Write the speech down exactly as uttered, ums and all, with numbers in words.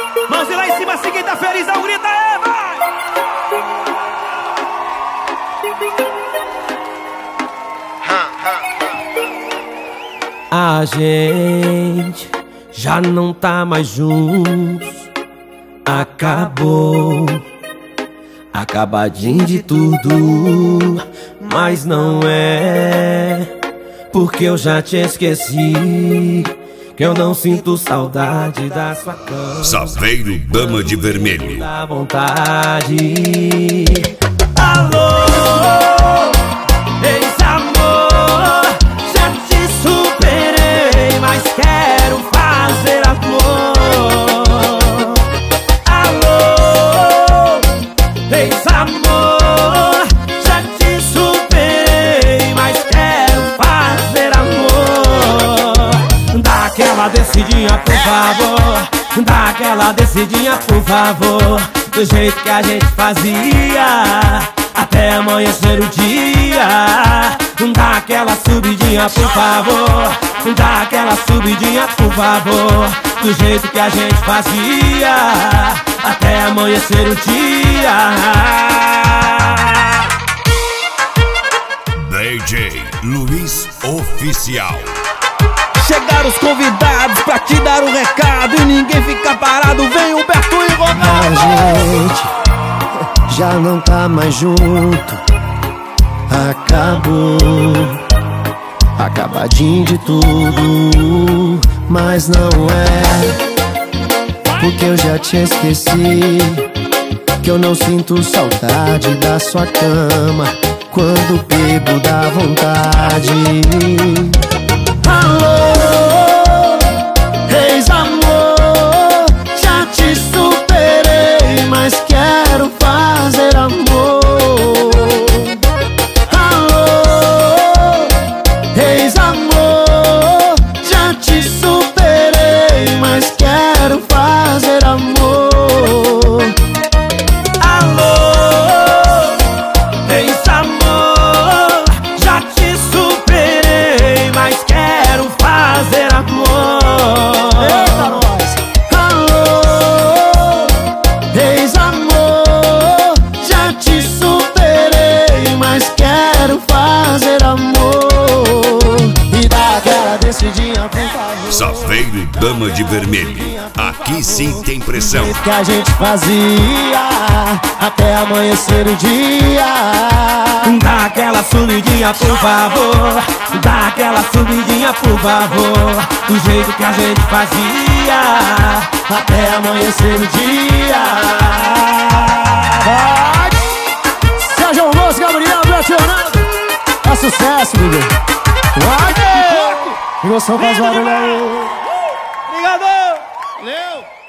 Mãozinha lá em cima, assim quem tá feliz, não grita, é, vai! A gente já não tá mais juntos. Acabou, acabadinho de tudo. Mas não é porque eu já te esqueci, que eu não sinto saudade da sua cama. Saveiro Dama de Vermelho. Dá vontade. Alô, ex-amor, já te superei, mas quero fazer amor. Alô, ex-amor, já te superei, mas quero fazer amor. Dá aquela descidinha, por favor. Dá aquela descidinha, por favor. Do jeito que a gente fazia, até amanhecer o dia. Dá aquela subidinha, por favor. Dá aquela subidinha, por favor. Do jeito que a gente fazia, até amanhecer o dia. D J Luiz Oficial. Chegaram os convidados pra te dar um recado e ninguém fica parado. Vem Humberto e Ronaldo. A gente já não tá mais junto. Acabou, acabadinho de tudo. Mas não é porque eu já te esqueci, que eu não sinto saudade da sua cama. Quando bebo dá vontade. Alô, ex-amor, já te superei, mas quero fazer amor. Alô, ex-amor, já te superei, mas quero fazer amor. Alô, ex-amor, já te superei, mas quero fazer amor. Eita, nós! Alô, ex-amor, já te superei, mas quero fazer amor. E dá aquela descidinha, por favor. Saveiro Dama de Vermelho. Aqui sim tem pressão. Que a gente fazia até amanhecer o dia. Dá aquela subidinha, por favor. Dá aquela subidinha, por favor. Do jeito que a gente fazia, Até amanhecer o dia. Vai! Sérgio Alonso, Gabriel, Betionado. É sucesso, bebê. Vai! Emoção faz barulho aí. Obrigado! Valeu!